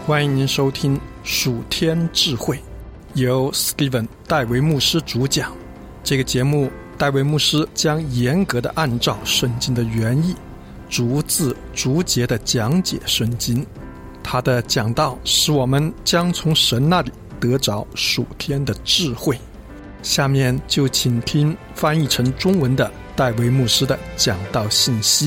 欢迎您收听属天智慧，由 Steven 戴维牧师主讲。这个节目，戴维牧师将严格的按照圣经的原意，逐字逐节的讲解圣经。他的讲道使我们将从神那里得着属天的智慧。下面就请听翻译成中文的戴维牧师的讲道信息。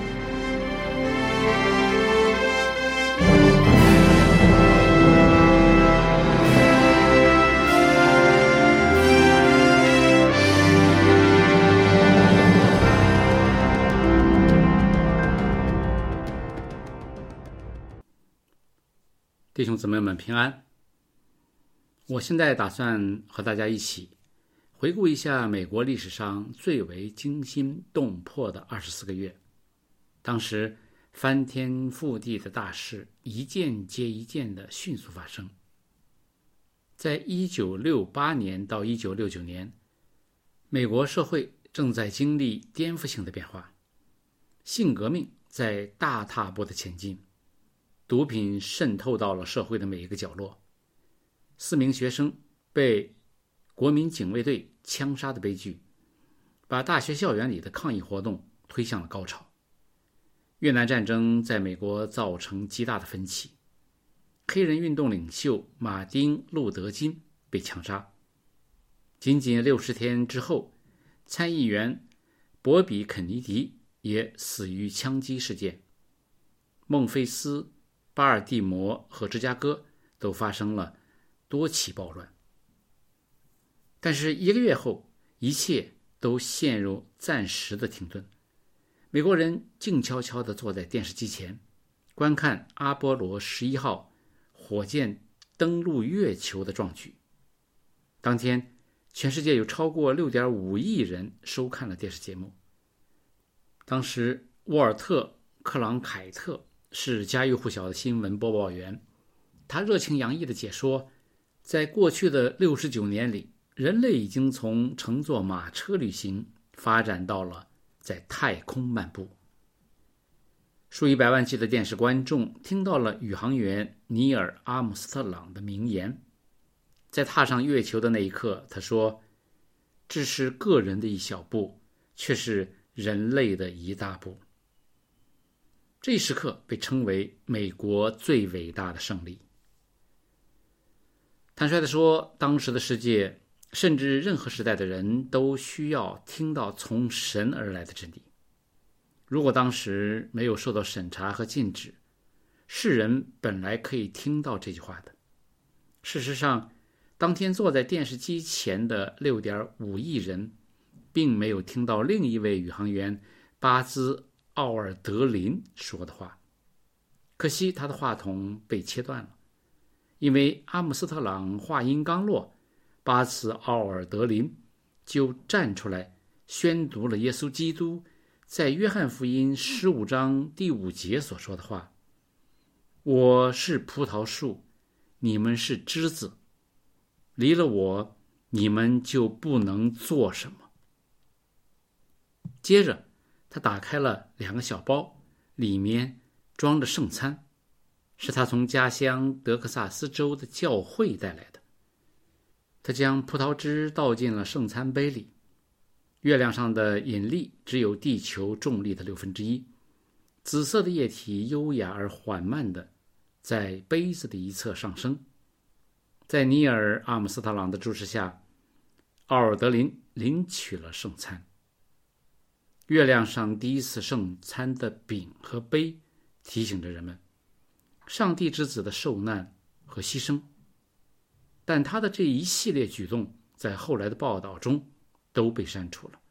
弟兄姊妹们平安。我现在打算和大家一起回顾一下美国历史上最为惊心动魄的24个月。当时翻天覆地的大事一件接一件的迅速发生。在1968年到1969年，美国社会正在经历颠覆性的变化，性革命在大踏步的前进，毒品渗透到了社会的每一个角落，4名学生被国民警卫队枪杀的悲剧，把大学校园里的抗议活动推向了高潮。越南战争在美国造成极大的分歧，黑人运动领袖马丁·路德·金被枪杀。仅仅60天之后，参议员博比·肯尼迪也死于枪击事件。孟菲斯、巴尔的摩和芝加哥都发生了多起暴乱。但是1个月后，一切都陷入暂时的停顿。美国人静悄悄地坐在电视机前，观看阿波罗11号火箭登陆月球的壮举。当天，全世界有超过 6.5 亿人收看了电视节目。当时，沃尔特·克朗凯特是家喻户晓的新闻播报员，他热情洋溢地解说，在过去的69年里，人类已经从乘坐马车旅行发展到了在太空漫步。数以百万计的电视观众听到了宇航员尼尔·阿姆斯特朗的名言。在踏上月球的那一刻，他说：“这是个人的一小步，却是人类的一大步。”这一时刻被称为美国最伟大的胜利。坦率地说，当时的世界，甚至任何时代的人都需要听到从神而来的真理。如果当时没有受到审查和禁止，世人本来可以听到这句话的。事实上，当天坐在电视机前的 6.5 亿人并没有听到另一位宇航员巴兹·奥尔德林说的话。可惜他的话筒被切断了，因为阿姆斯特朗话音刚落，巴兹·奥尔德林就站出来宣读了耶稣基督在约翰福音15章第5节所说的话：“我是葡萄树，你们是枝子，离了我，你们就不能做什么。”接着他打开了2个小包，里面装着圣餐，是他从家乡德克萨斯州的教会带来的。他将葡萄汁倒进了圣餐杯里，月亮上的引力只有地球重力的1/6，紫色的液体优雅而缓慢地在杯子的一侧上升。在尼尔·阿姆斯特朗的注视下，奥尔德林领取了圣餐。月亮上第一次圣餐的饼和杯提醒着人们上帝之子的受难和牺牲，但他的这一系列举动在后来的报道中都被删除了。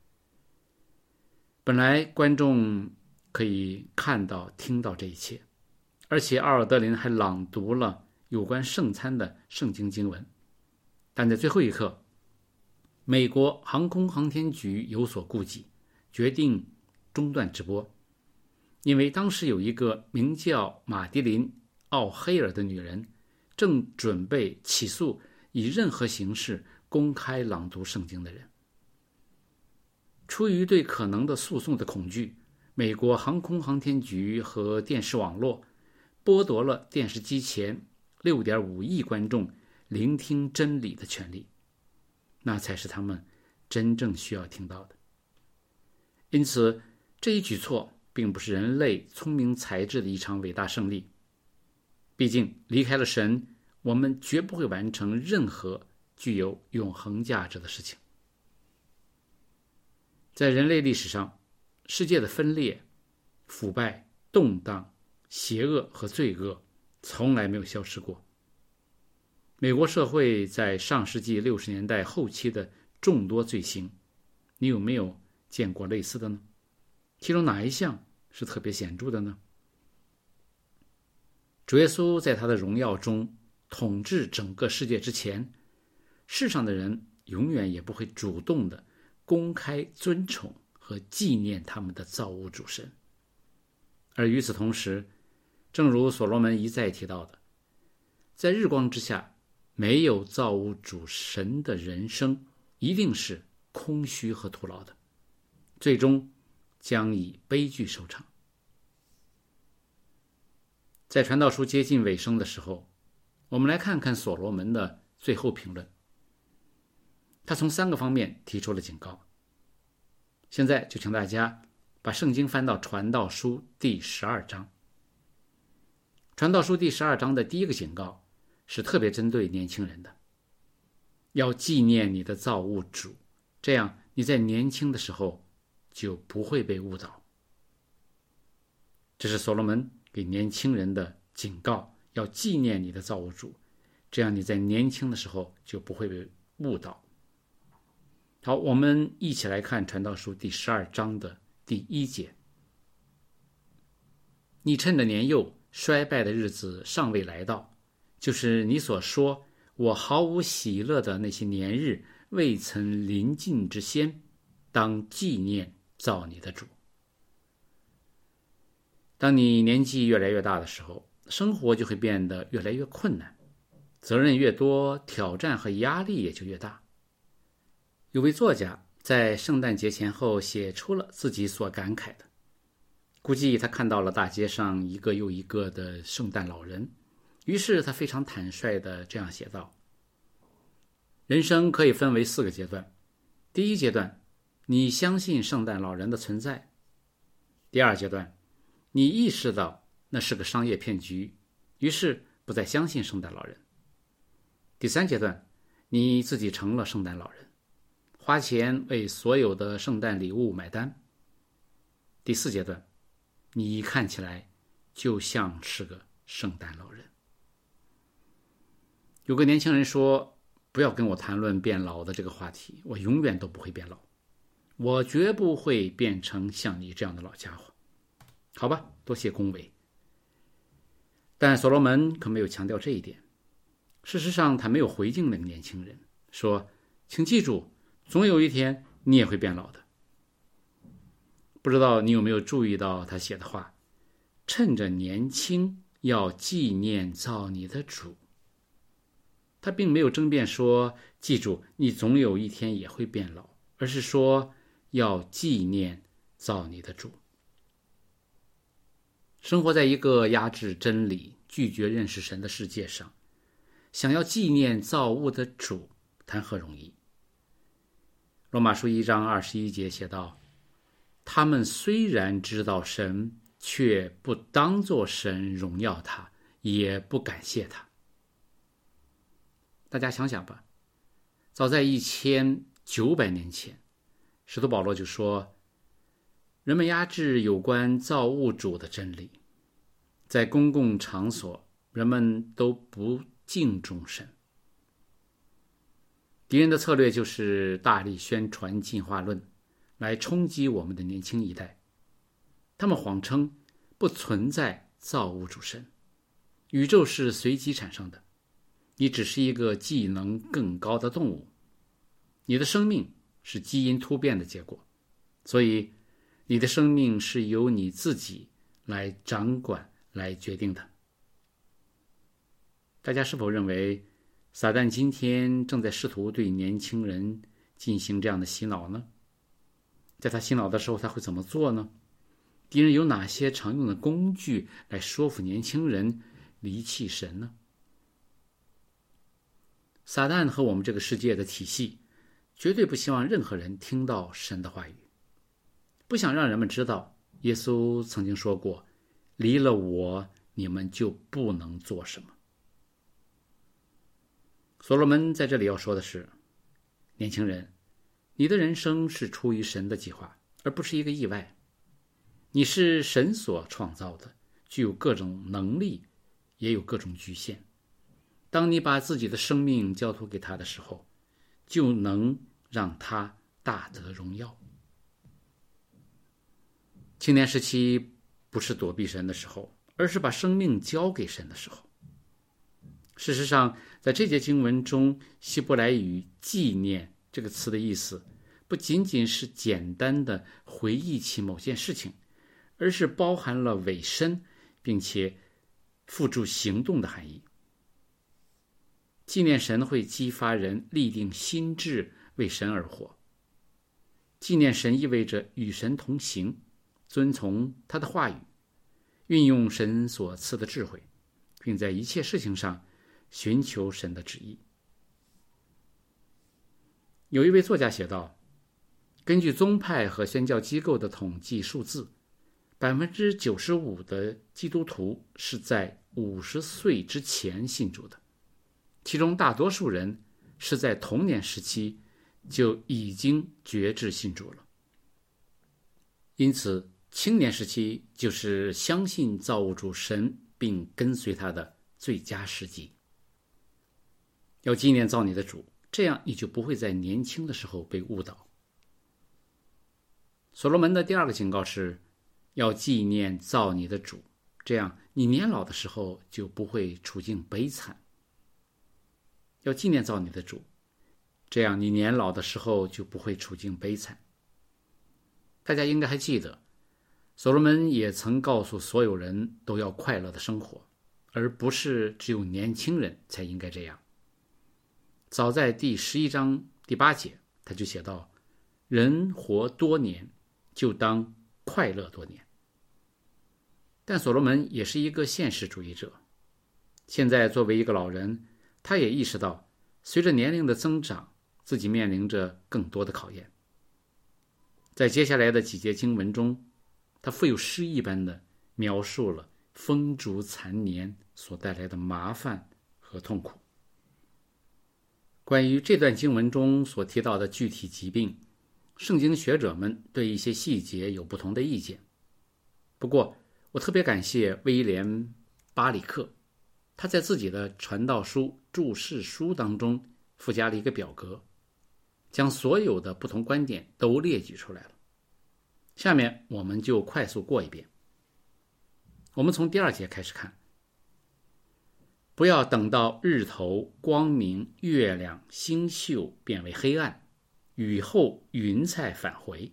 本来观众可以看到听到这一切，而且奥尔德林还朗读了有关圣餐的圣经经文，但在最后一刻，美国航空航天局有所顾忌，决定中断直播，因为当时有一个名叫马迪琳·奥黑尔的女人正准备起诉以任何形式公开朗读圣经的人。出于对可能的诉讼的恐惧，美国航空航天局和电视网络剥夺了电视机前6.5亿观众聆听真理的权利，那才是他们真正需要听到的。因此，这一举措并不是人类聪明才智的一场伟大胜利。毕竟，离开了神，我们绝不会完成任何具有永恒价值的事情。在人类历史上，世界的分裂、腐败、动荡、邪恶和罪恶从来没有消失过。美国社会在上世纪60年代后期的众多罪行，你有没有见过类似的呢？其中哪一项是特别显著的呢？主耶稣在他的荣耀中统治整个世界之前，世上的人永远也不会主动的公开尊崇和纪念他们的造物主神。而与此同时，正如所罗门一再提到的，在日光之下，没有造物主神的人生一定是空虚和徒劳的，最终将以悲剧收场。在传道书接近尾声的时候，我们来看看所罗门的最后评论。他从3个方面提出了警告。现在就请大家把圣经翻到传道书第12章。传道书第12章的第一个警告是特别针对年轻人的，要纪念你的造物主，这样你在年轻的时候就不会被误导。这是所罗门给年轻人的警告，要纪念你的造物主，这样你在年轻的时候就不会被误导。好，我们一起来看传道书第12章的第1节。你趁着年幼衰败的日子尚未来到，就是你所说我毫无喜乐的那些年日未曾临近之先，当纪念造你的主。当你年纪越来越大的时候，生活就会变得越来越困难，责任越多，挑战和压力也就越大。有位作家在圣诞节前后写出了自己所感慨的，估计他看到了大街上一个又一个的圣诞老人，于是他非常坦率地这样写道：人生可以分为4个阶段。第一阶段，你相信圣诞老人的存在；第二阶段，你意识到那是个商业骗局，于是不再相信圣诞老人；第三阶段，你自己成了圣诞老人，花钱为所有的圣诞礼物买单；第4阶段，你看起来就像是个圣诞老人。有个年轻人说，不要跟我谈论变老的这个话题，我永远都不会变老，我绝不会变成像你这样的老家伙。好吧，多谢恭维。但所罗门可没有强调这一点。事实上，他没有回敬那个年轻人，说，请记住，总有一天你也会变老的。不知道你有没有注意到他写的话，趁着年轻要纪念造你的主。他并没有争辩说，记住你总有一天也会变老，而是说要纪念造你的主。生活在一个压制真理、拒绝认识神的世界上，想要纪念造物的主，谈何容易。罗马书1章21节写道，他们虽然知道神，却不当作神荣耀他，也不感谢他。大家想想吧，早在1900年前，使徒保罗就说，人们压制有关造物主的真理，在公共场所，人们都不敬重神。敌人的策略就是大力宣传进化论，来冲击我们的年轻一代。他们谎称不存在造物主神，宇宙是随机产生的，你只是一个技能更高的动物，你的生命是基因突变的结果，所以你的生命是由你自己来掌管、来决定的。大家是否认为撒旦今天正在试图对年轻人进行这样的洗脑呢？在他洗脑的时候，他会怎么做呢？ 敌人有哪些常用的工具来说服年轻人离弃神呢？撒旦和我们这个世界的体系绝对不希望任何人听到神的话语，不想让人们知道耶稣曾经说过，离了我，你们就不能做什么。所罗门在这里要说的是，年轻人，你的人生是出于神的计划，而不是一个意外。你是神所创造的，具有各种能力，也有各种局限。当你把自己的生命交托给他的时候，就能让他大得荣耀。青年时期不是躲避神的时候，而是把生命交给神的时候。事实上，在这节经文中，希伯来语纪念这个词的意思不仅仅是简单的回忆起某件事情，而是包含了委身并且付诸行动的含义。纪念神会激发人立定心志，为神而活。纪念神意味着与神同行，遵从他的话语，运用神所赐的智慧，并在一切事情上寻求神的旨意。有一位作家写道，根据宗派和宣教机构的统计数字，95%的基督徒是在50岁之前信主的，其中大多数人是在童年时期就已经决志信主了。因此，青年时期就是相信造物主神并跟随他的最佳时机。要纪念造你的主，这样你就不会在年轻的时候被误导。所罗门的第二个警告是，要纪念造你的主，这样你年老的时候就不会处境悲惨。要纪念造你的主，这样你年老的时候就不会处境悲惨。大家应该还记得，所罗门也曾告诉所有人都要快乐的生活，而不是只有年轻人才应该这样。早在第11章第8节，他就写道，人活多年，就当快乐多年。但所罗门也是一个现实主义者，现在作为一个老人，他也意识到随着年龄的增长，自己面临着更多的考验。在接下来的几节经文中，他富有诗意般的描述了风烛残年所带来的麻烦和痛苦。关于这段经文中所提到的具体疾病，圣经学者们对一些细节有不同的意见。不过，我特别感谢威廉·巴里克，他在自己的传道书注释书当中附加了一个表格，将所有的不同观点都列举出来了。下面我们就快速过一遍。我们从第2节开始看。不要等到日头光明，月亮星宿变为黑暗，雨后云彩返回。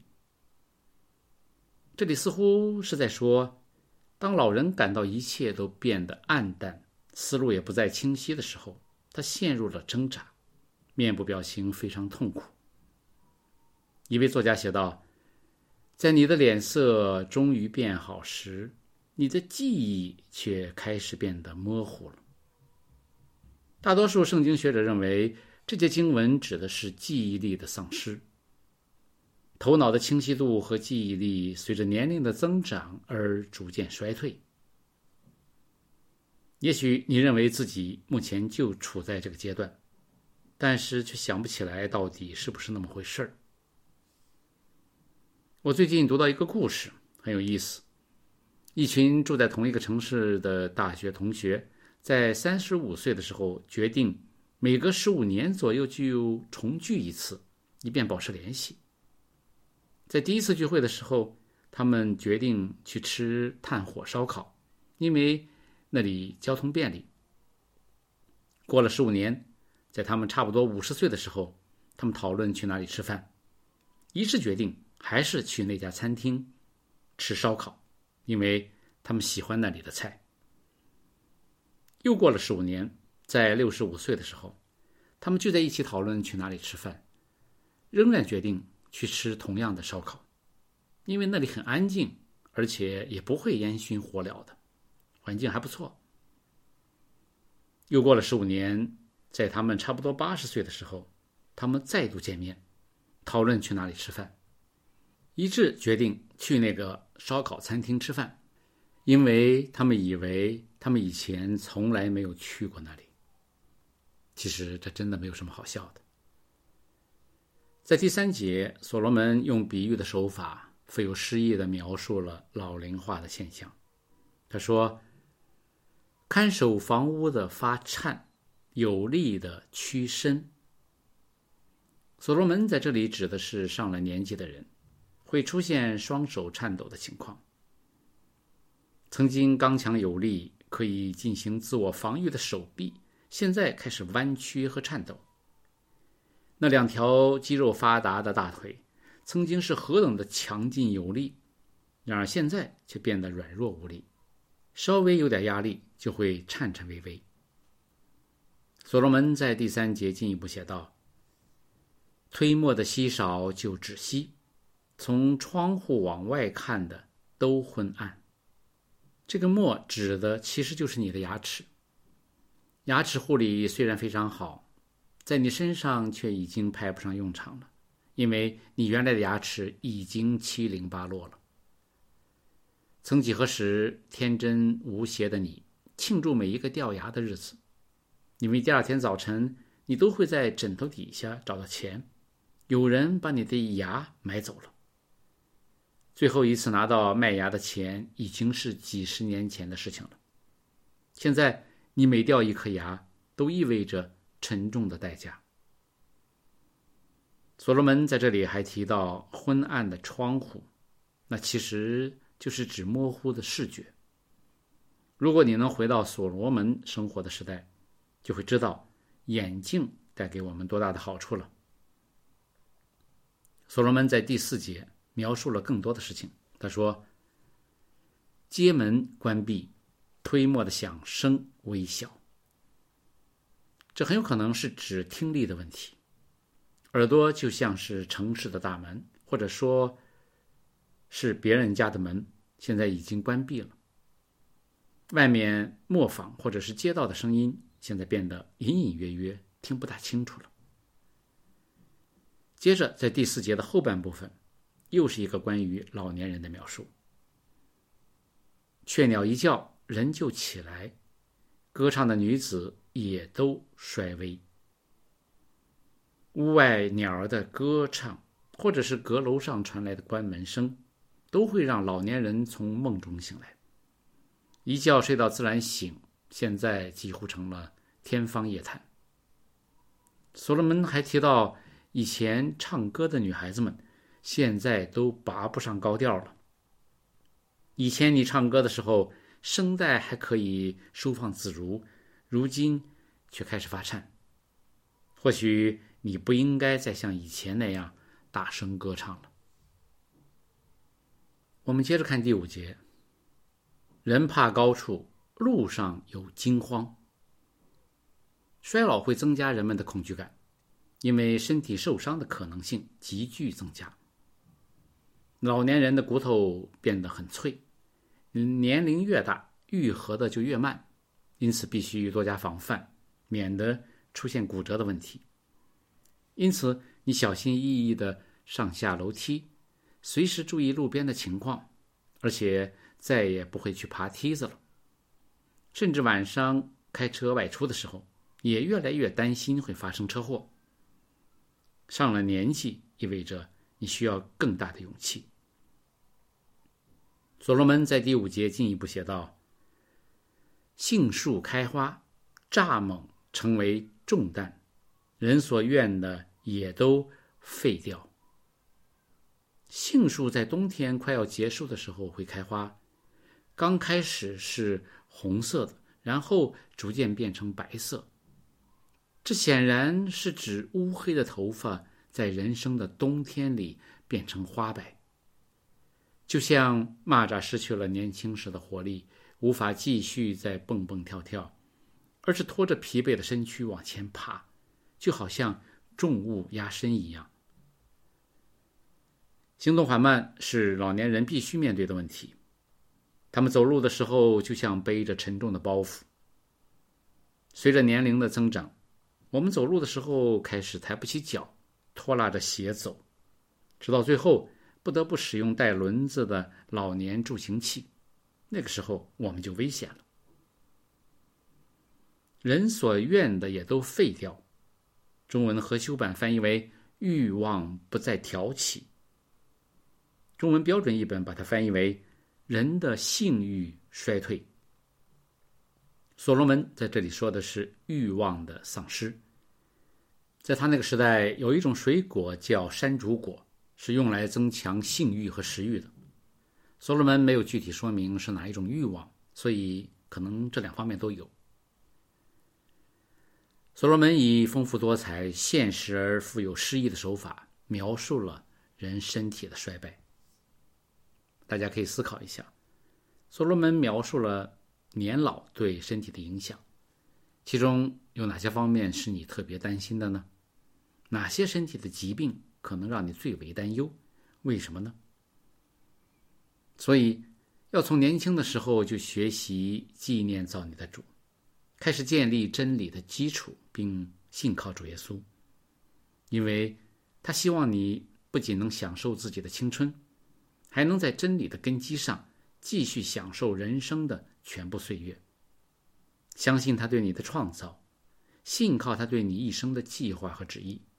这里似乎是在说，当老人感到一切都变得暗淡，思路也不再清晰的时候，他陷入了挣扎，面部表情非常痛苦。一位作家写道，在你的脸色终于变好时，你的记忆却开始变得模糊了。大多数圣经学者认为，这节经文指的是记忆力的丧失。头脑的清晰度和记忆力随着年龄的增长而逐渐衰退。也许你认为自己目前就处在这个阶段，但是却想不起来到底是不是那么回事儿。我最近读到一个故事，很有意思。一群住在同一个城市的大学同学，在35岁的时候决定每隔15年左右就重聚一次，以便保持联系。在第一次聚会的时候，他们决定去吃炭火烧烤，因为那里交通便利。过了15年，在他们差不多50岁的时候，他们讨论去哪里吃饭，一致决定还是去那家餐厅吃烧烤，因为他们喜欢那里的菜。又过了15年，在65岁的时候，他们聚在一起讨论去哪里吃饭，仍然决定去吃同样的烧烤，因为那里很安静， 而且也不会烟熏火燎的，环境还不错。又过了15年，在他们差不多80岁的时候，他们再度见面，讨论去哪里吃饭，一致决定去那个烧烤餐厅吃饭，因为他们以为他们以前从来没有去过那里。其实这真的没有什么好笑的。在第3节，所罗门用比喻的手法，富有诗意地描述了老龄化的现象。他说，看守房屋的发颤，有力的屈伸。所罗门在这里指的是上了年纪的人，会出现双手颤抖的情况。曾经刚强有力，可以进行自我防御的手臂，现在开始弯曲和颤抖。那2条肌肉发达的大腿，曾经是何等的强劲有力，然而现在却变得软弱无力，稍微有点压力就会颤颤巍巍。所罗门在第3节进一步写道，推磨的稀少就止息，从窗户往外看的都昏暗。这个磨指的其实就是你的牙齿。牙齿护理虽然非常好，在你身上却已经派不上用场了，因为你原来的牙齿已经七零八落了。曾几何时，天真无邪的你庆祝每一个掉牙的日子，因为第2天早晨你都会在枕头底下找到钱，有人把你的牙买走了。最后一次拿到卖牙的钱已经是几十年前的事情了。现在你每掉一颗牙都意味着沉重的代价。所罗门在这里还提到昏暗的窗户，那其实就是指模糊的视觉。如果你能回到所罗门生活的时代，就会知道眼镜带给我们多大的好处了。所罗门在第4节描述了更多的事情。他说，街门关闭，推磨的响声微小。这很有可能是指听力的问题。耳朵就像是城市的大门，或者说是别人家的门，现在已经关闭了。外面磨坊或者是街道的声音现在变得隐隐约约，听不大清楚了。接着在第4节的后半部分，又是一个关于老年人的描述。雀鸟一叫，人就起来，歌唱的女子也都衰微。屋外鸟儿的歌唱，或者是阁楼上传来的关门声，都会让老年人从梦中醒来。一觉睡到自然醒，现在几乎成了天方夜谭。所罗门还提到，以前唱歌的女孩子们现在都拔不上高调了。以前你唱歌的时候声带还可以收放自如，如今却开始发颤。或许你不应该再像以前那样大声歌唱了。我们接着看第5节，人怕高处，路上有惊慌。衰老会增加人们的恐惧感，因为身体受伤的可能性急剧增加。老年人的骨头变得很脆，年龄越大，愈合的就越慢，因此必须多加防范，免得出现骨折的问题。因此你小心翼翼地上下楼梯，随时注意路边的情况，而且再也不会去爬梯子了。甚至晚上开车外出的时候，也越来越担心会发生车祸。上了年纪意味着你需要更大的勇气。所罗门在第5节进一步写道，杏树开花，蚱蜢成为重担，人所愿的也都废掉。杏树在冬天快要结束的时候会开花，刚开始是红色的，然后逐渐变成白色。这显然是指乌黑的头发在人生的冬天里变成花白，就像蚂蚱失去了年轻时的活力，无法继续再蹦蹦跳跳，而是拖着疲惫的身躯往前爬，就好像重物压身一样。行动缓慢是老年人必须面对的问题， 他们走路的时候就像背着沉重的包袱。随着年龄的增长，我们走路的时候开始抬不起脚，拖拉着鞋走，直到最后不得不使用带轮子的老年助行器，那个时候我们就危险了。人所愿的也都废掉，中文和修版翻译为欲望不再挑起，中文标准译本把它翻译为人的性欲衰退。所罗门在这里说的是欲望的丧失。在他那个时代，有一种水果叫山竹果，是用来增强性欲和食欲的。所罗门没有具体说明是哪一种欲望，所以可能这两方面都有。所罗门以丰富多彩、现实而富有诗意的手法描述了人身体的衰败。大家可以思考一下，所罗门描述了年老对身体的影响，其中有哪些方面是你特别担心的呢？哪些身体的疾病可能让你最为担忧？为什么呢？所以要从年轻的时候就学习纪念造你的主，开始建立真理的基础，并信靠主耶稣，因为他希望你不仅能享受自己的青春，还能在真理的根基上继续享受人生的全部岁月。相信他对你的创造，信靠他对你一生的计划和旨意。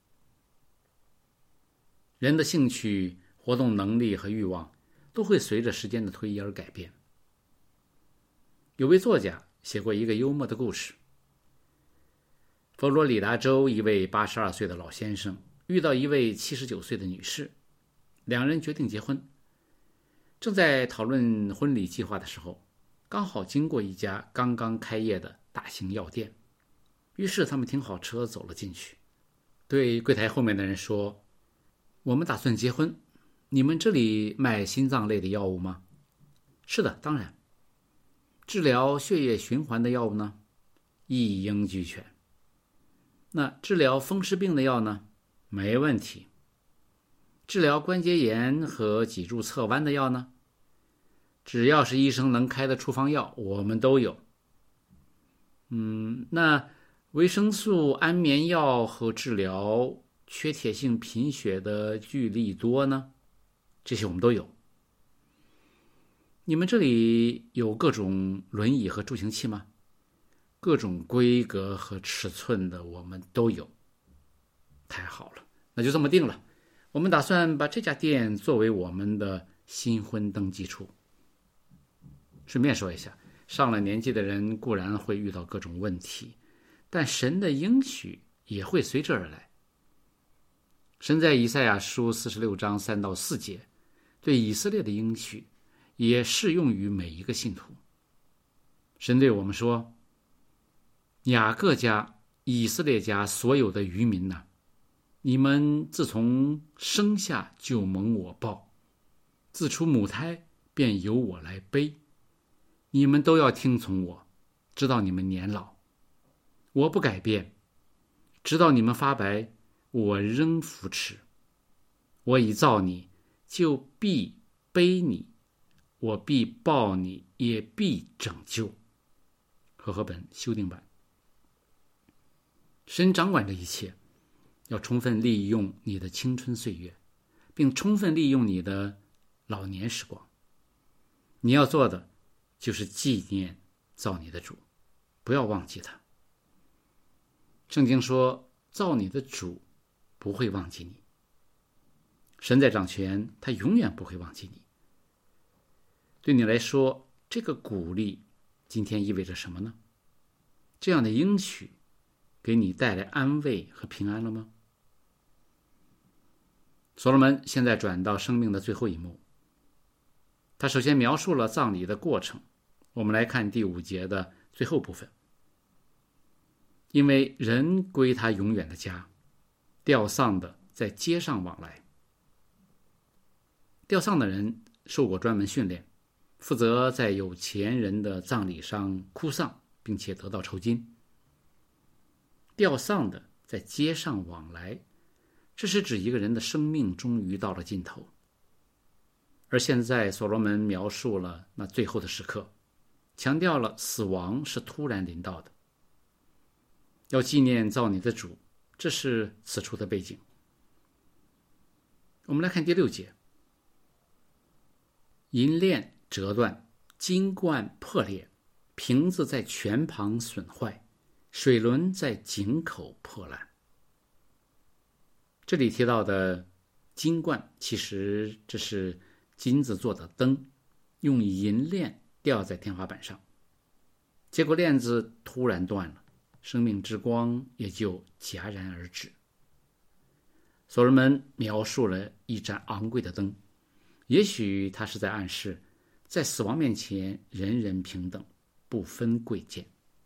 人的兴趣、活动能力和欲望都会随着时间的推移而改变。有位作家写过一个幽默的故事。佛罗里达州一位82岁的老先生遇到一位79岁的女士，两人决定结婚。正在讨论婚礼计划的时候，刚好经过一家刚刚开业的大型药店，于是他们停好车走了进去，对柜台后面的人说：“我们打算结婚，你们这里卖心脏类的药物吗？”“是的，当然。”“治疗血液循环的药物呢？”“一应俱全。”“那治疗风湿病的药呢？”“没问题。”“治疗关节炎和脊柱侧弯的药呢？”“只要是医生能开的处方药，我们都有。”“那维生素、安眠药和治疗缺铁性贫血的聚利多呢？”“这些我们都有。”“你们这里有各种轮椅和助行器吗？”“各种规格和尺寸的我们都有。”“太好了，那就这么定了。我们打算把这家店作为我们的新婚登记处。”顺便说一下，上了年纪的人固然会遇到各种问题，但神的应许也会随之而来。神在以赛亚书46章3到4节对以色列的应许也适用于每一个信徒。神对我们说：“雅各家、以色列家所有的余民哪，你们自从生下就蒙我抱，自出母胎便由我来背。你们都要听从我，直到你们年老。我不改变，直到你们发白，我仍扶持。我已造你，就必背你；我必抱你，也必拯救。”和合本修订版。神掌管这一切，要充分利用你的青春岁月，并充分利用你的老年时光。你要做的就是纪念造你的主，不要忘记他。圣经说，造你的主不会忘记你。神在掌权，他永远不会忘记你。对你来说，这个鼓励今天意味着什么呢？这样的应许给你带来安慰和平安了吗？所罗门现在转到生命的最后一幕，他首先描述了葬礼的过程。我们来看第5节的最后部分。因为人归他永远的家，吊丧的在街上往来。吊丧的人受过专门训练，负责在有钱人的葬礼上哭丧，并且得到酬金。吊丧的在街上往来，这是指一个人的生命终于到了尽头。 而现在所罗门描述了那最后的时刻，强调了死亡是突然临到的，要纪念造你的主，这是此处的背景。我们来看第6节，银链折断，金冠破裂，瓶子在泉旁损坏，水轮在井口破烂。这里提到的金冠，其实这是金子做的灯，用银链吊在天花板上，结果链子突然断了，生命之光也就戛然而止。所罗门描述了一盏昂贵的灯，也许他是在暗示，在死亡面前人人平等，不分贵贱。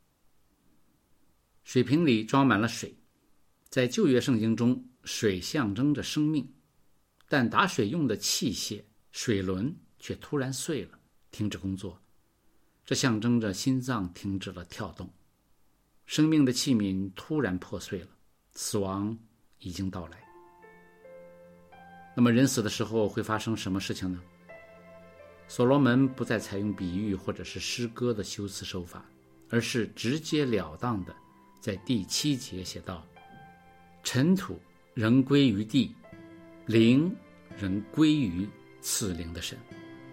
水瓶里装满了水，在旧约圣经中，水象征着生命，但打水用的器械水轮却突然碎了，停止工作，这象征着心脏停止了跳动，生命的器皿突然破碎了，死亡已经到来。那么人死的时候会发生什么事情呢？所罗门不再采用比喻或者是诗歌的修辞手法，而是直截了当的在第7节写道：尘土仍归于地，灵仍归于赐灵的神。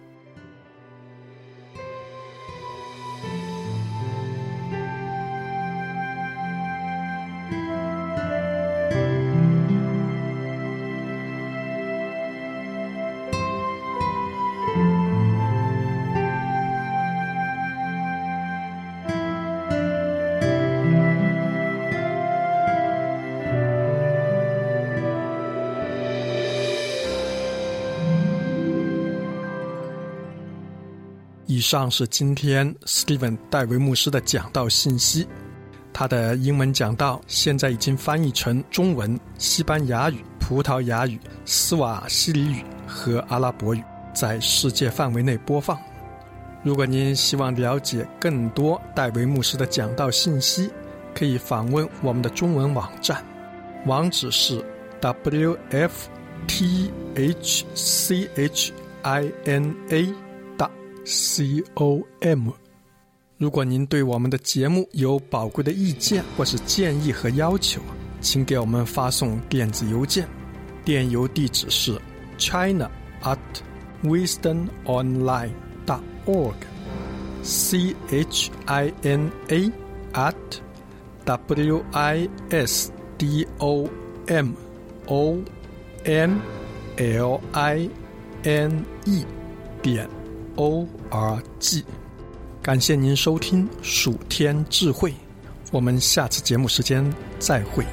以上是今天 Steven 戴维牧师的讲道信息。他的英文讲道现在已经翻译成中文、西班牙语、葡萄牙语、斯瓦希里语和阿拉伯语，在世界范围内播放。如果您希望了解更多戴维牧师的讲道信息，可以访问我们的中文网站，网址是 wfthchina.com。 如果您对我们的节目有宝贵的意见或是建议和要求，请给我们发送电子邮件，电邮地址是 china@wisdomonline.org china@wisdomonline.org。 感谢您收听属天智慧，我们下次节目时间再会。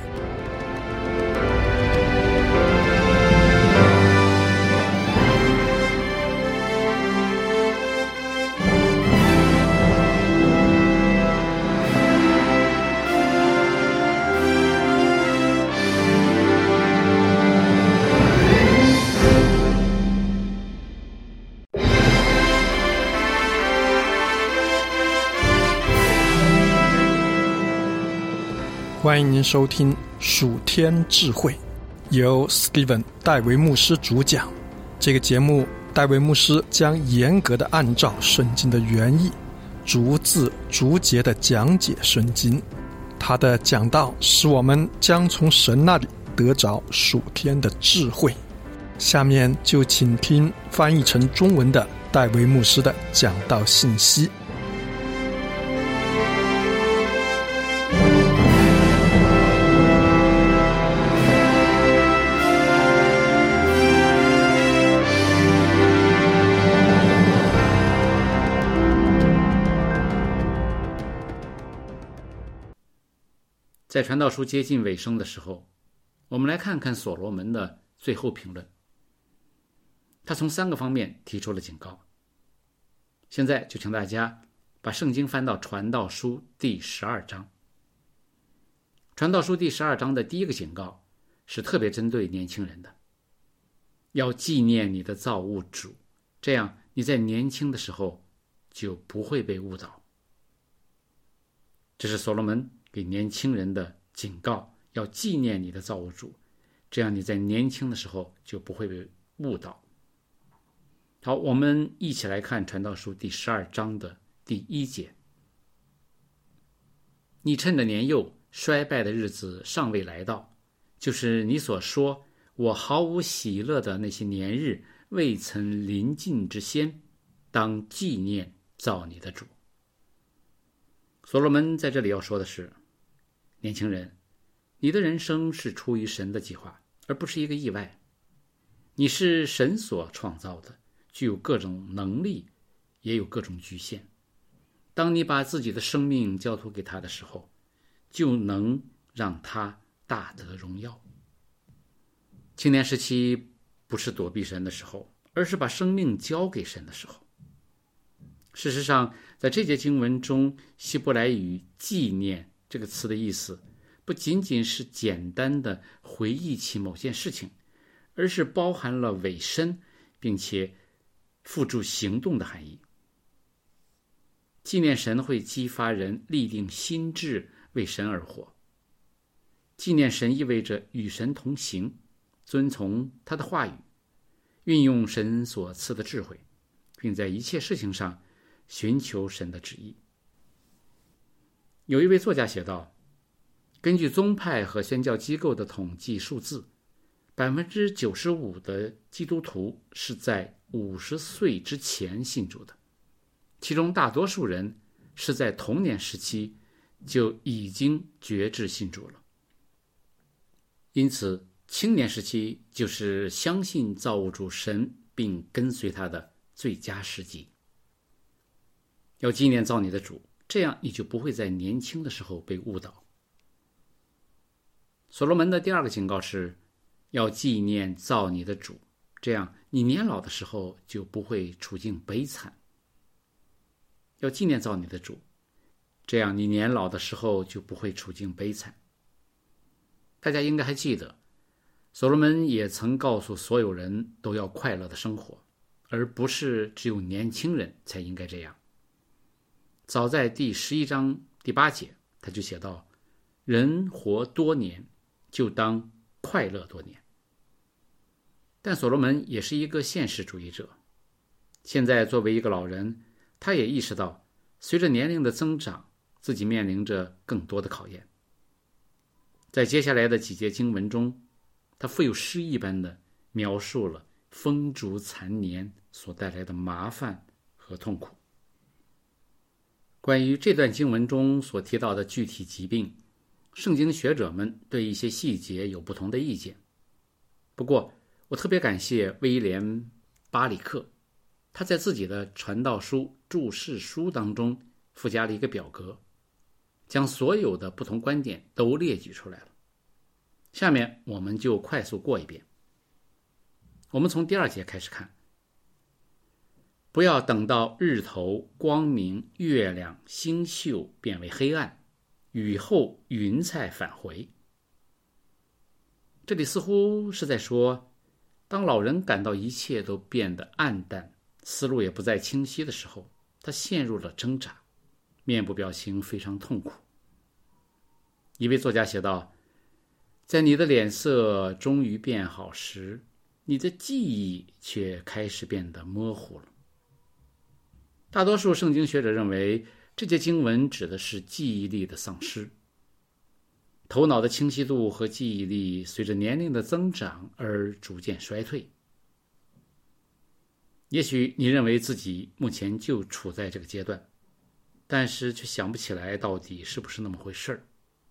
欢迎您收听属天智慧，由 Steven 戴维牧师主讲。这个节目，戴维牧师将严格的按照圣经的原意，逐字逐节的讲解圣经。他的讲道使我们将从神那里得着属天的智慧。下面就请听翻译成中文的戴维牧师的讲道信息。 在传道书接近尾声的时候，我们来看看所罗门的最后评论。他从3个方面提出了警告。现在就请大家把圣经翻到传道书第12章。传道书第12章的第一个警告是特别针对年轻人的，要纪念你的造物主，这样你在年轻的时候就不会被误导。这是所罗门给年轻人的警告，要纪念你的造物主，这样你在年轻的时候就不会被误导。 好，我们一起来看传道书第12章的第1节。你趁着年幼衰败的日子尚未来到，就是你所说我毫无喜乐的那些年日未曾临近之先，当纪念造你的主。所罗门在这里要说的是，年轻人，你的人生是出于神的计划，而不是一个意外。你是神所创造的，具有各种能力，也有各种局限。当你把自己的生命交托给他的时候，就能让他大得荣耀。青年时期不是躲避神的时候，而是把生命交给神的时候。事实上，在这节经文中，希伯来语纪念这个词的意思不仅仅是简单的回忆起某件事情，而是包含了委身并且付诸行动的含义。纪念神会激发人立定心志，为神而活。纪念神意味着与神同行，遵从他的话语，运用神所赐的智慧，并在一切事情上寻求神的旨意。有一位作家写道，根据宗派和宣教机构的统计数字，95%的基督徒是在50岁之前信主的，其中大多数人是在童年时期就已经决志信主了。因此，青年时期就是相信造物主神并跟随他的最佳时机。要纪念造你的主，这样你就不会在年轻的时候被误导。所罗门的第2个警告是，要纪念造你的主，这样你年老的时候就不会处境悲惨。要纪念造你的主，这样你年老的时候就不会处境悲惨。大家应该还记得，所罗门也曾告诉所有人都要快乐的生活，而不是只有年轻人才应该这样。早在第11章第8节，他就写道，人活多年，就当快乐多年。但所罗门也是一个现实主义者，现在作为一个老人，他也意识到随着年龄的增长，自己面临着更多的考验。在接下来的几节经文中，他富有诗意般的描述了风烛残年所带来的麻烦和痛苦。关于这段经文中所提到的具体疾病，圣经学者们对一些细节有不同的意见。不过，我特别感谢威廉·巴里克，他在自己的传道书注释书当中附加了一个表格，将所有的不同观点都列举出来了。下面我们就快速过一遍。我们从第2节开始看。不要等到日头光明，月亮星宿变为黑暗，雨后云彩返回。这里似乎是在说，当老人感到一切都变得暗淡，思路也不再清晰的时候，他陷入了挣扎，面部表情非常痛苦。一位作家写道，在你的脸色终于变好时，你的记忆却开始变得模糊了。大多数圣经学者认为，这节经文指的是记忆力的丧失。头脑的清晰度和记忆力随着年龄的增长而逐渐衰退。也许你认为自己目前就处在这个阶段，但是却想不起来到底是不是那么回事儿。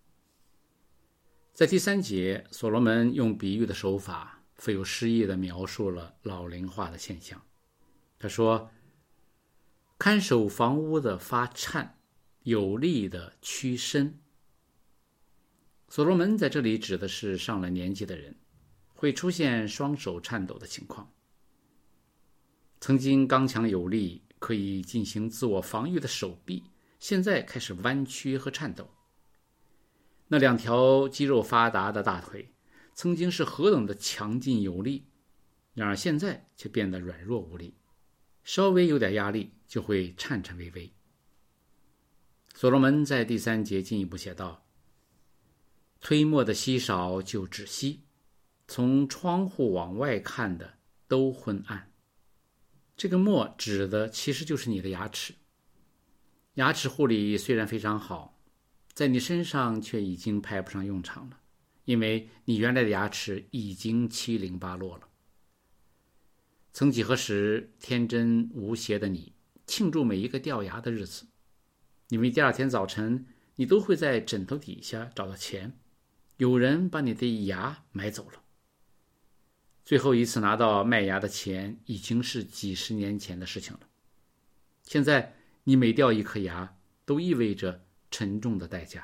在第3节，所罗门用比喻的手法，富有诗意地描述了老龄化的现象。他说，看守房屋的发颤，有力的屈伸。所罗门在这里指的是上了年纪的人，会出现双手颤抖的情况。曾经刚强有力，可以进行自我防御的手臂，现在开始弯曲和颤抖。那2条肌肉发达的大腿，曾经是何等的强劲有力，然而现在却变得软弱无力，稍微有点压力就会颤颤巍巍。所罗门在第3节进一步写道，推磨的稀少就止息，从窗户往外看的都昏暗。 这个墨指的其实就是你的牙齿。牙齿护理虽然非常好，在你身上却已经派不上用场了，因为你原来的牙齿已经七零八落了。曾几何时，天真无邪的你庆祝每一个掉牙的日子，因为第二天早晨你都会在枕头底下找到钱，有人把你的牙买走了。最后一次拿到卖牙的钱已经是几十年前的事情了。现在你每掉一颗牙都意味着沉重的代价。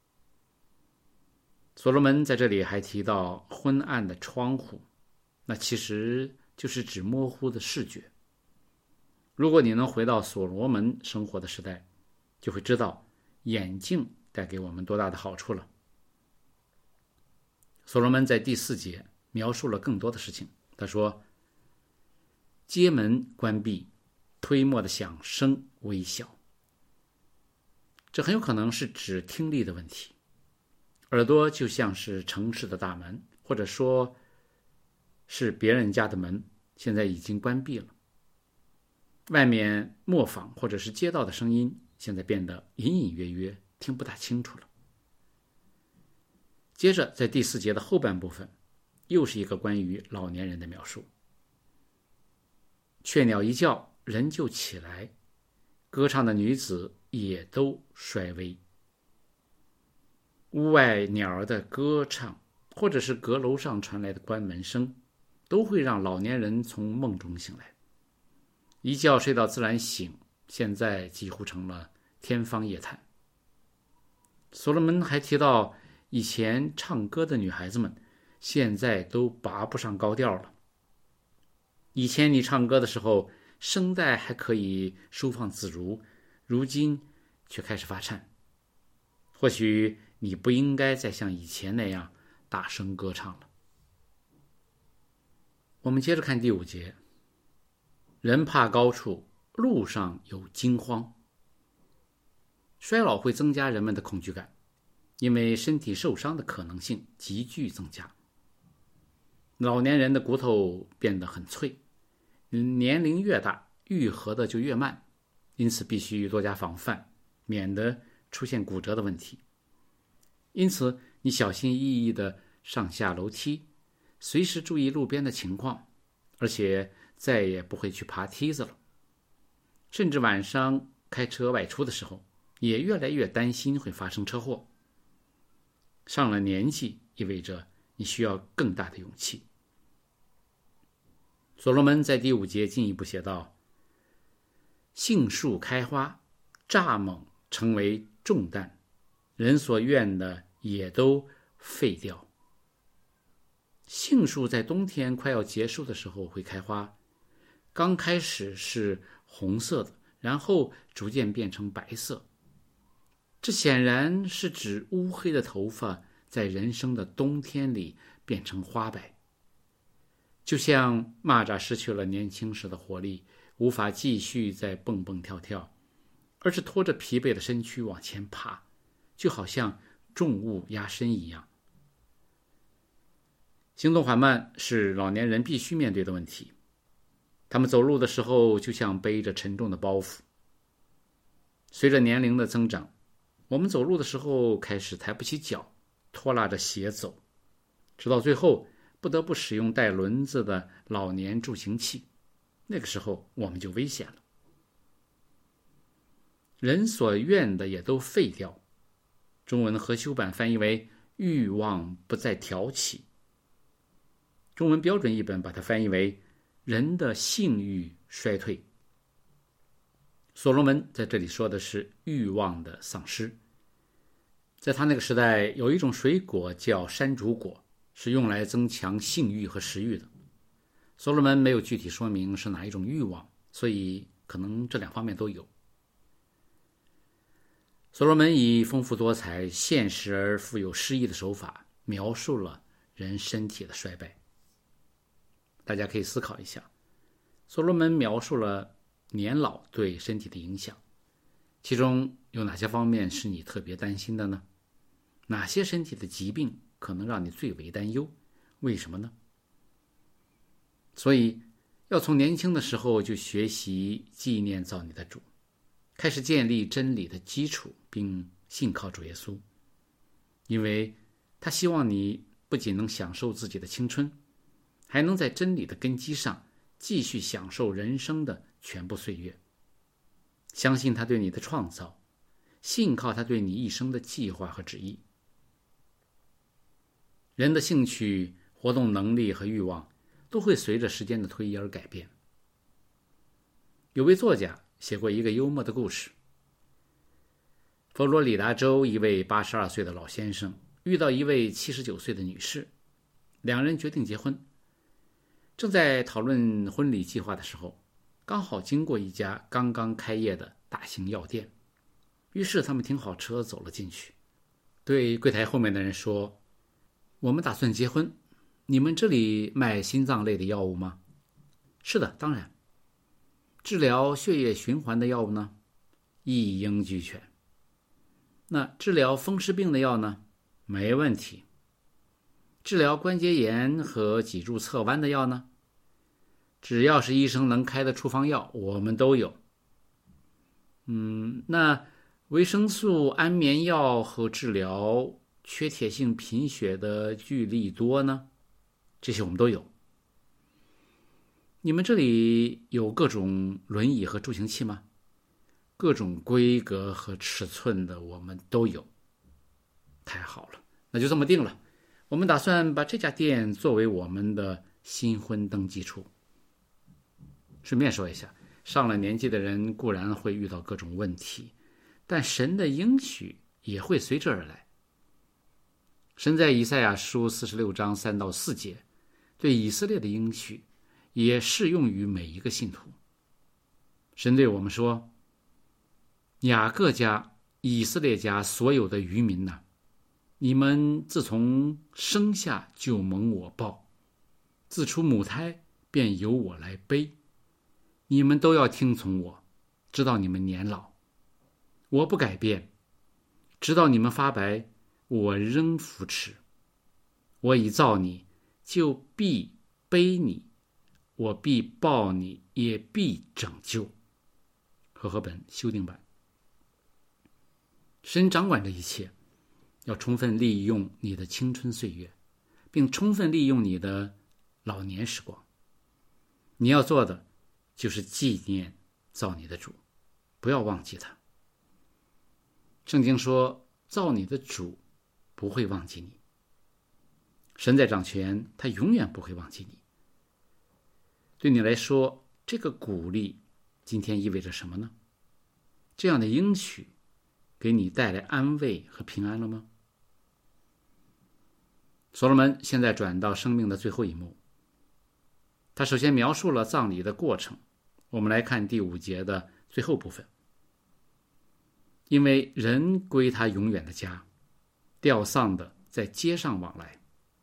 所罗门在这里还提到昏暗的窗户，那其实就是指模糊的视觉。如果你能回到所罗门生活的时代，就会知道眼镜带给我们多大的好处了。所罗门在第4节描述了更多的事情。他说，街门关闭，推磨的响声微小。这很有可能是指听力的问题。耳朵就像是城市的大门，或者说是别人家的门，现在已经关闭了。外面磨坊或者是街道的声音现在变得隐隐约约，听不大清楚了。接着在第4节的后半部分，又是一个关于老年人的描述。雀鸟一叫，人就起来，歌唱的女子也都衰微。屋外鸟儿的歌唱，或者是阁楼上传来的关门声，都会让老年人从梦中醒来。一觉睡到自然醒，现在几乎成了天方夜谭。所罗门还提到，以前唱歌的女孩子们现在都拔不上高调了。以前你唱歌的时候声带还可以收放自如，如今却开始发颤。或许你不应该再像以前那样大声歌唱了。我们接着看第5节。人怕高处，路上有惊慌。衰老会增加人们的恐惧感，因为身体受伤的可能性急剧增加。老年人的骨头变得很脆，年龄越大，愈合的就越慢，因此必须多加防范，免得出现骨折的问题。因此你小心翼翼地上下楼梯，随时注意路边的情况，而且再也不会去爬梯子了。甚至晚上开车外出的时候，也越来越担心会发生车祸。上了年纪意味着你需要更大的勇气。所罗门在第5节进一步写道，杏树开花，蚱蜢成为重担，人所愿的也都废掉。杏树在冬天快要结束的时候会开花，刚开始是红色的，然后逐渐变成白色。这显然是指乌黑的头发在人生的冬天里变成花白，就像蚂蚱失去了年轻时的活力，无法继续再蹦蹦跳跳，而是拖着疲惫的身躯往前爬，就好像重物压身一样。行动缓慢是老年人必须面对的问题，他们走路的时候就像背着沉重的包袱。随着年龄的增长，我们走路的时候开始抬不起脚，拖拉着鞋走，直到最后不得不使用带轮子的老年助行器，那个时候我们就危险了。人所愿的也都废掉，中文和修版翻译为欲望不再挑起，中文标准译本把它翻译为人的性欲衰退。所罗门在这里说的是欲望的丧失。在他那个时代，有一种水果叫山竹果，是用来增强性欲和食欲的。所罗门没有具体说明是哪一种欲望，所以可能这2方面都有。所罗门以丰富多彩、现实而富有诗意的手法描述了人身体的衰败。大家可以思考一下，所罗门描述了年老对身体的影响，其中有哪些方面是你特别担心的呢？哪些身体的疾病可能让你最为担忧？为什么呢？所以要从年轻的时候就学习纪念造你的主，开始建立真理的基础，并信靠主耶稣，因为他希望你不仅能享受自己的青春，还能在真理的根基上继续享受人生的全部岁月。相信他对你的创造，信靠他对你一生的计划和旨意。人的兴趣、活动能力和欲望都会随着时间的推移而改变。有位作家写过一个幽默的故事。佛罗里达州一位82岁的老先生遇到一位79岁的女士，两人决定结婚。正在讨论婚礼计划的时候，刚好经过一家刚刚开业的大型药店，于是他们停好车走了进去，对柜台后面的人说：“我们打算结婚，你们这里卖心脏类的药物吗？”“是的，当然。”“治疗血液循环的药物呢？”“一应俱全。”“那治疗风湿病的药呢？”“没问题。”“治疗关节炎和脊柱侧弯的药呢？”“只要是医生能开的处方药，我们都有。”“那维生素、安眠药和治疗缺铁性贫血的聚利多呢？”“这些我们都有。”“你们这里有各种轮椅和助行器吗？”“各种规格和尺寸的我们都有。”“太好了，那就这么定了。我们打算把这家店作为我们的新婚登记处。”顺便说一下，上了年纪的人固然会遇到各种问题，但神的应许也会随之而来。神在以赛亚书46章3到4节对以色列的应许也适用于每一个信徒。神对我们说：“雅各家、以色列家所有的余民哪，你们自从生下就蒙我抱，自出母胎便由我来背。你们都要听从我，直到你们年老。我不改变，直到你们发白，我仍扶持。我已造你，就必背你；我必抱你，也必拯救。”和合本修订版。神掌管这一切，要充分利用你的青春岁月，并充分利用你的老年时光。你要做的就是纪念造你的主，不要忘记他。圣经说，造你的主不会忘记你。神在掌权，他永远不会忘记你。对你来说，这个鼓励今天意味着什么呢？这样的应许给你带来安慰和平安了吗？所罗门现在转到生命的最后一幕，他首先描述了葬礼的过程。我们来看第5节的最后部分。因为人归他永远的家，吊丧的在街上往来。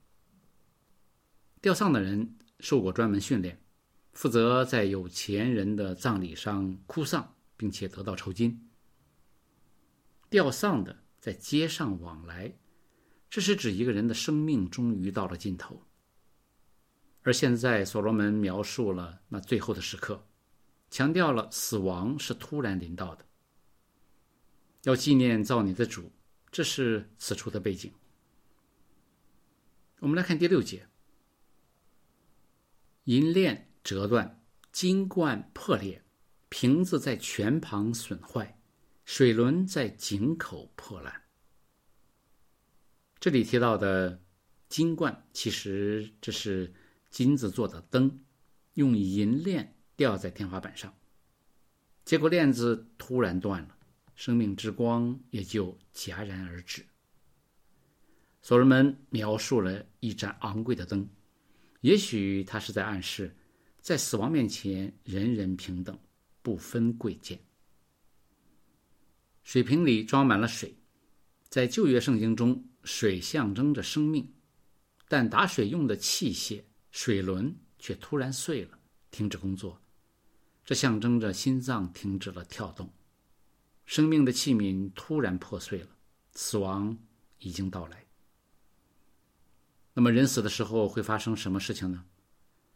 吊丧的人受过专门训练，负责在有钱人的葬礼上哭丧，并且得到酬金。吊丧的在街上往来，这是指一个人的生命终于到了尽头。而现在所罗门描述了那最后的时刻，强调了死亡是突然临到的。要纪念造你的主，这是此处的背景。我们来看第6节。银链折断，金冠破裂，瓶子在泉旁损坏，水轮在井口破烂。这里提到的金冠，其实这是金子做的灯，用银链吊在天花板上，结果链子突然断了，生命之光也就戛然而止。所罗门描述了一盏昂贵的灯，也许他是在暗示，在死亡面前人人平等，不分贵贱。水瓶里装满了水，在旧约圣经中，水象征着生命，但打水用的器械水轮却突然碎了，停止工作，这象征着心脏停止了跳动，生命的器皿突然破碎了，死亡已经到来。那么人死的时候会发生什么事情呢？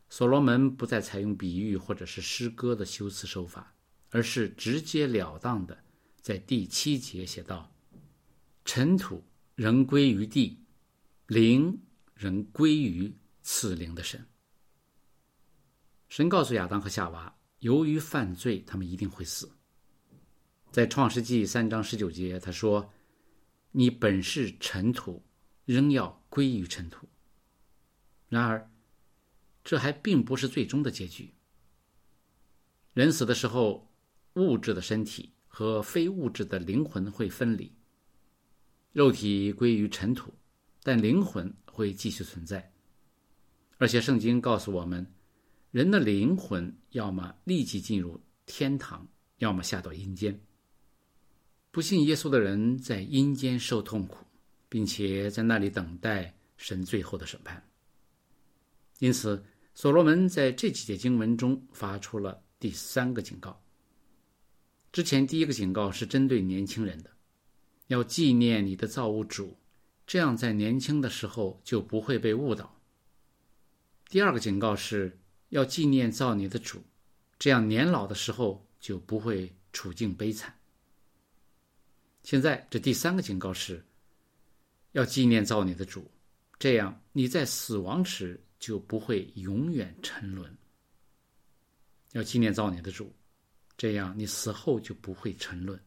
所罗门不再采用比喻或者是诗歌的修辞手法，而是直截了当的在第7节写道：尘土仍归于地，灵仍归于赐灵的神。神告诉亚当和夏娃，由于犯罪他们一定会死。在创世纪3章19节他说，你本是尘土，仍要归于尘土。然而这还并不是最终的结局。人死的时候，物质的身体和非物质的灵魂会分离，肉体归于尘土，但灵魂会继续存在。而且圣经告诉我们，人的灵魂要么立即进入天堂，要么下到阴间。不信耶稣的人在阴间受痛苦，并且在那里等待神最后的审判。因此所罗门在这几节经文中发出了第3个警告。之前第1个警告是针对年轻人的，要纪念你的造物主，这样在年轻的时候就不会被误导。第2个警告是要纪念造你的主，这样年老的时候就不会处境悲惨。现在这第3个警告是要纪念造你的主，这样你在死亡时就不会永远沉沦。要纪念造你的主，这样你死后就不会沉沦。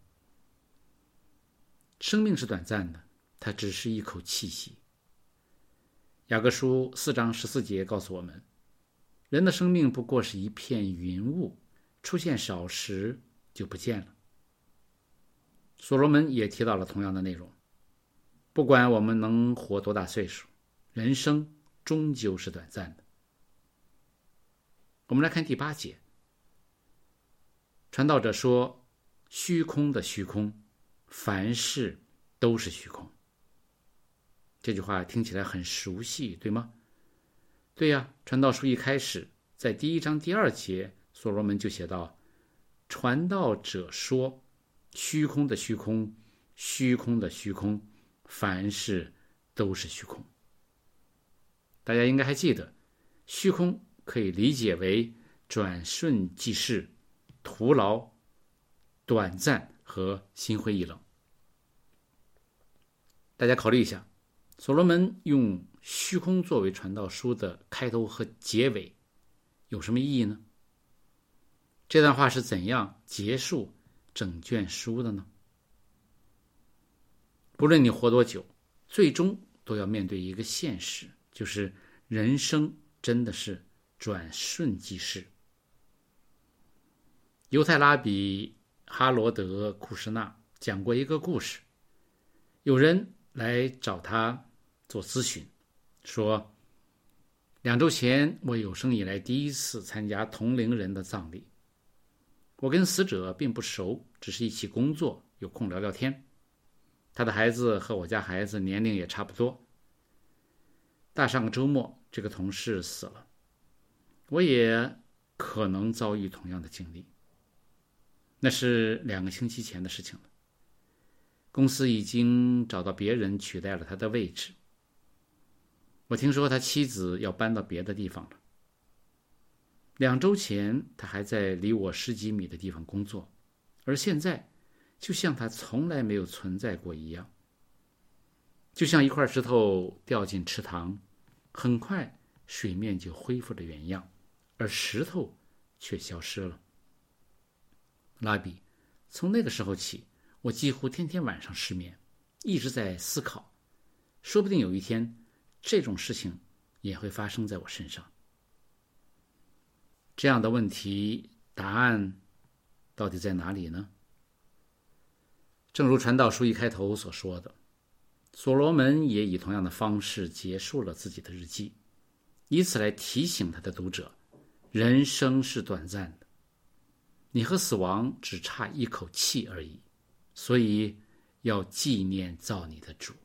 生命是短暂的，它只是一口气息。雅各书4章14节告诉我们，人的生命不过是一片云雾，出现少时就不见了。所罗门也提到了同样的内容，不管我们能活多大岁数，人生终究是短暂的。我们来看第8节，传道者说，虚空的虚空，凡事都是虚空。这句话听起来很熟悉，对吗？对呀，传道书一开始，在第1章第2节，所罗门就写道，传道者说，虚空的虚空，虚空的虚空，凡事都是虚空。大家应该还记得，虚空可以理解为转瞬即逝、徒劳、短暂和心灰意冷。大家考虑一下，所罗门用虚空作为传道书的开头和结尾，有什么意义呢？这段话是怎样结束整卷书的呢？不论你活多久，最终都要面对一个现实，就是人生真的是转瞬即逝。犹太拉比哈罗德·库什纳讲过一个故事，有人来找他做咨询，说2周前我有生以来第一次参加同龄人的葬礼。我跟死者并不熟，只是一起工作，有空聊聊天。他的孩子和我家孩子年龄也差不多。大上个周末，这个同事死了，我也可能遭遇同样的经历。那是2个星期前的事情了。公司已经找到别人取代了他的位置。我听说他妻子要搬到别的地方了。2周前，他还在离我10几米的地方工作，而现在就像他从来没有存在过一样。就像一块石头掉进池塘，很快水面就恢复了原样，而石头却消失了。拉比，从那个时候起，我几乎天天晚上失眠，一直在思考，说不定有一天，这种事情也会发生在我身上。这样的问题，答案到底在哪里呢？正如传道书一开头所说的，所罗门也以同样的方式结束了自己的日记，以此来提醒他的读者，人生是短暂的，你和死亡只差一口气而已，所以要纪念造你的主。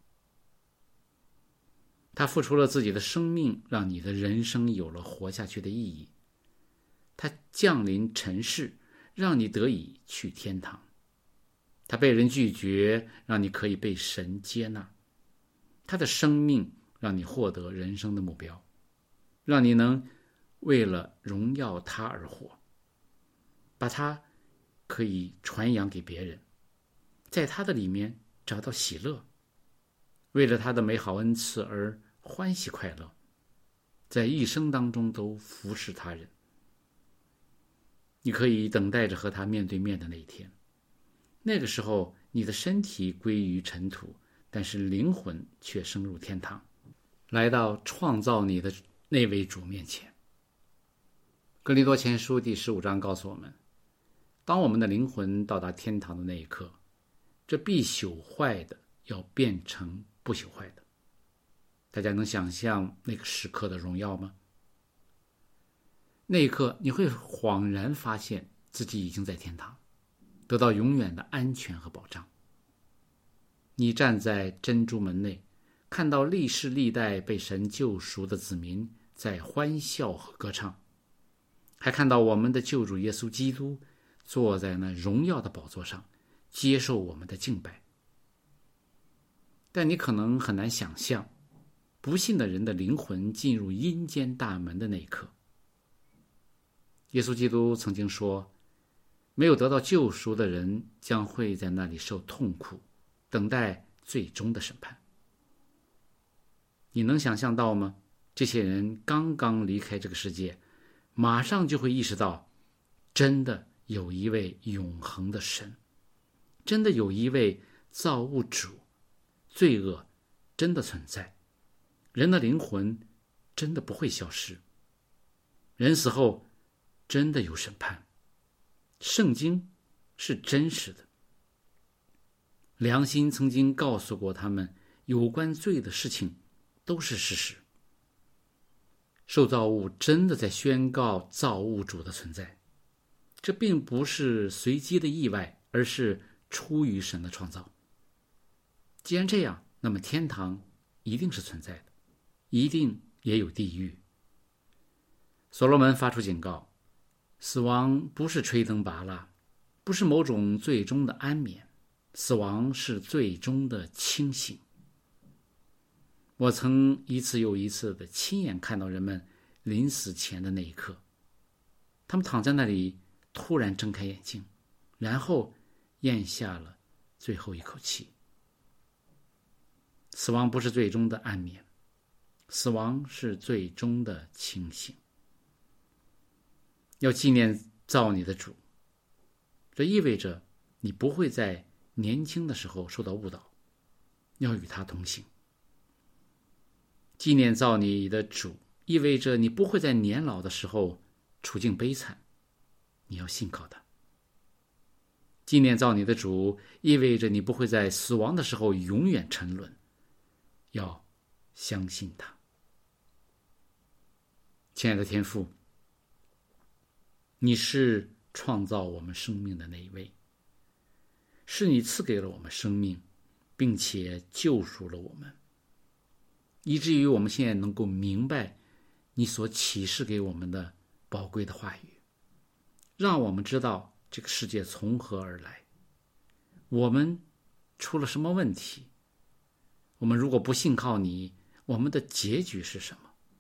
他付出了自己的生命，让你的人生有了活下去的意义。他降临尘世，让你得以去天堂。他被人拒绝，让你可以被神接纳。他的生命让你获得人生的目标，让你能为了荣耀他而活，把他可以传扬给别人，在他的里面找到喜乐，为了他的美好恩赐而欢喜快乐，在一生当中都服侍他人。你可以等待着和他面对面的那一天，那个时候你的身体归于尘土，但是灵魂却升入天堂，来到创造你的那位主面前。哥林多前书第15章告诉我们，当我们的灵魂到达天堂的那一刻，这必朽坏的要变成不朽坏的。大家能想象那个时刻的荣耀吗？那一刻你会恍然发现自己已经在天堂，得到永远的安全和保障。你站在珍珠门内，看到历世历代被神救赎的子民在欢笑和歌唱，还看到我们的救主耶稣基督坐在那荣耀的宝座上，接受我们的敬拜。但你可能很难想象，不信的人的灵魂进入阴间大门的那一刻。耶稣基督曾经说，没有得到救赎的人将会在那里受痛苦，等待最终的审判。你能想象到吗？这些人刚刚离开这个世界，马上就会意识到，真的有一位永恒的神，真的有一位造物主，罪恶真的存在，人的灵魂真的不会消失，人死后真的有审判，圣经是真实的，良心曾经告诉过他们有关罪的事情都是事实。受造物真的在宣告造物主的存在，这并不是随机的意外，而是出于神的创造。既然这样，那么天堂一定是存在的，一定也有地狱。所罗门发出警告，死亡不是吹灯拔蜡，不是某种最终的安眠，死亡是最终的清醒。我曾一次又一次的亲眼看到人们临死前的那一刻，他们躺在那里，突然睁开眼睛，然后咽下了最后一口气。死亡不是最终的安眠，死亡是最终的清醒。要纪念造你的主，这意味着你不会在年轻的时候受到误导，要与他同行。纪念造你的主，意味着你不会在年老的时候处境悲惨，你要信靠他。纪念造你的主，意味着你不会在死亡的时候永远沉沦，要相信他。亲爱的天父，你是创造我们生命的那一位，是你赐给了我们生命，并且救赎了我们，以至于我们现在能够明白你所启示给我们的宝贵的话语，让我们知道这个世界从何而来，我们出了什么问题，我们如果不信靠你，我们的结局是什么。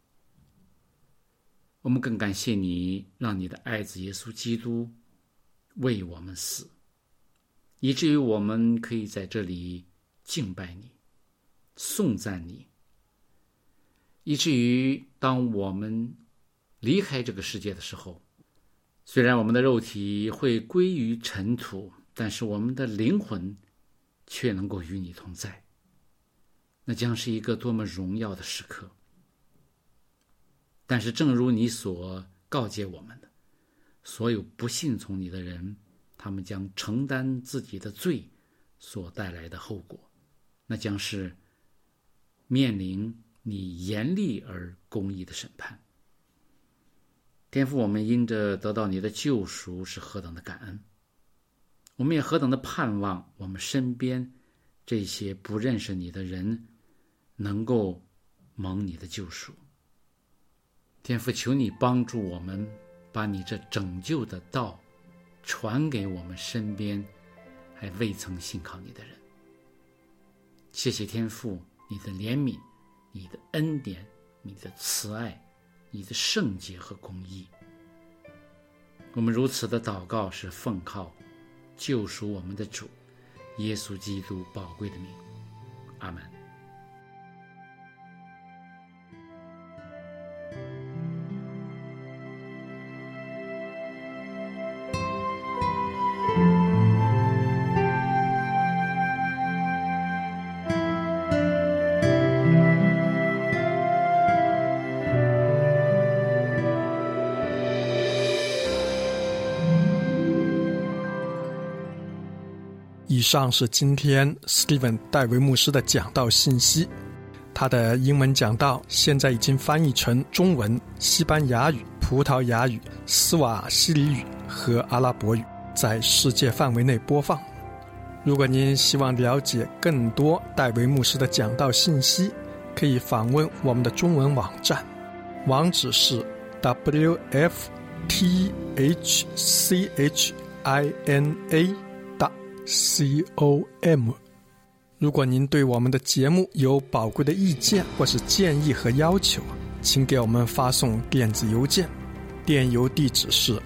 我们更感谢你，让你的爱子耶稣基督为我们死，以至于我们可以在这里敬拜你，颂赞你，以至于当我们离开这个世界的时候，虽然我们的肉体会归于尘土，但是我们的灵魂却能够与你同在，那将是一个多么荣耀的时刻。但是正如你所告诫我们的，所有不信从你的人，他们将承担自己的罪所带来的后果，那将是面临你严厉而公义的审判。天父，我们因着得到你的救赎是何等的感恩，我们也何等的盼望我们身边这些不认识你的人能够蒙你的救赎。天父，求你帮助我们，把你这拯救的道传给我们身边还未曾信靠你的人。谢谢天父，你的怜悯，你的恩典，你的慈爱， 你的圣洁和公义。我们如此的祷告是奉靠救赎我们的主耶稣基督宝贵的名，阿们。 以上是今天 Steven 戴维牧师的讲道信息。他的英文讲道现在已经翻译成中文、西班牙语、葡萄牙语、斯瓦希里语和阿拉伯语，在世界范围内播放。如果您希望了解更多戴维牧师的讲道信息，可以访问我们的中文网站，网址是 wfthchina.com。 如果您对我们的节目有宝贵的意见或是建议和要求，请给我们发送电子邮件，电邮地址是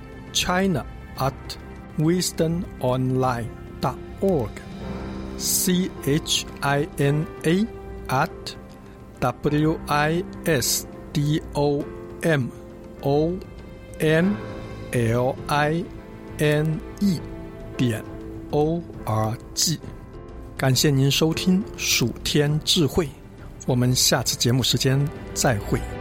china@wisdomonline.org china@wisdomonline.org。 感谢您收听蜀天智慧，我们下次节目时间再会。